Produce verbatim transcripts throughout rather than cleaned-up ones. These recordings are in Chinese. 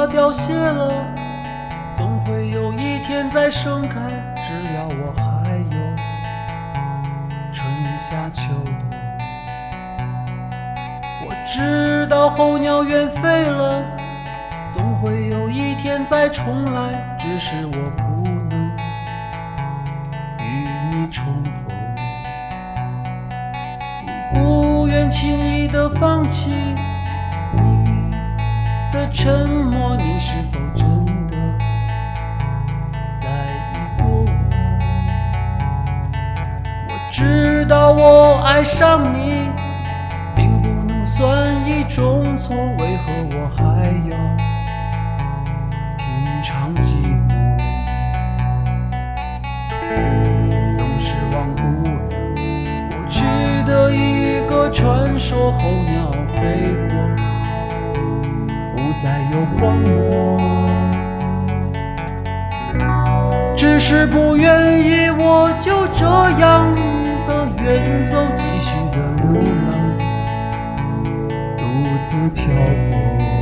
花凋谢了，总会有一天再盛开，只要我还有春夏秋冬。我知道候鸟远飞了，总会有一天再重来，只是我不能与你重逢。你不愿轻易地放弃你的沉默，你是否真的在意过我？我知道我爱上你并不能算一种错，为何我还要品尝寂寞？总是忘不了过去的一个传说，候鸟飞过，不再有荒漠，只是不愿意我就这样的远走，继续的流浪，独自漂泊。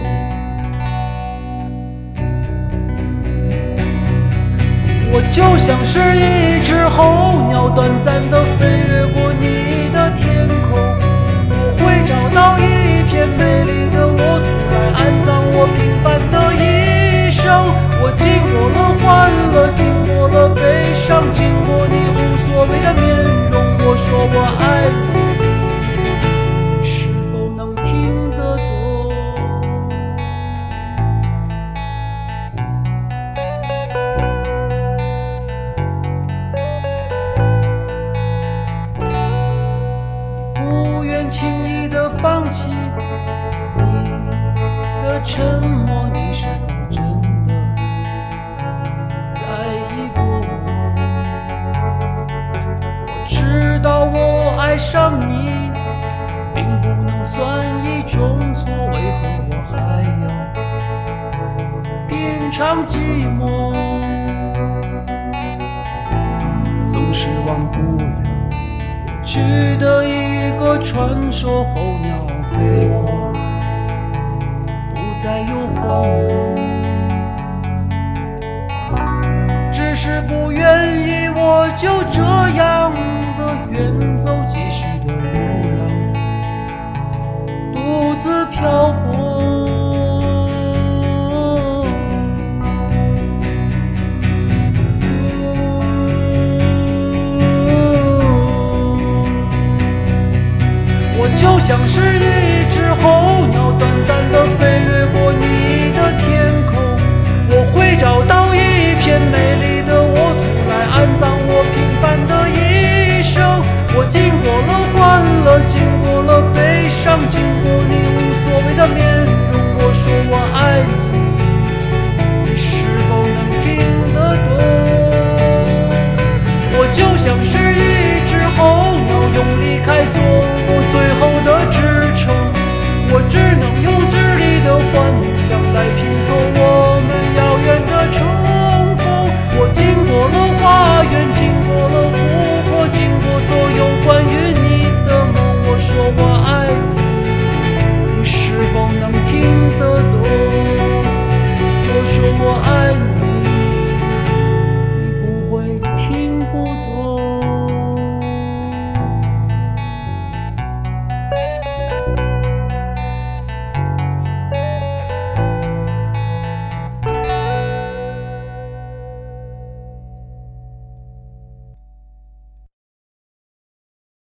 我就像是一只候鸟，短暂地飞越过你的天空，我会找到一片美丽的沃土来安葬我平凡的一生。我经过了欢乐，经过了悲伤，经过你无所谓的面容，我说我爱你，你是否能听得懂？你不愿轻易地放弃你的沉默，你是否真的在意过我？我知道我爱上你并不能算一种错，为何我还要品尝寂寞？总是忘不了过去的一个传说，候鸟飞过，不再有荒漠，只是不愿意我就这样的远走，继续的流浪，独自漂泊。我就像是一只候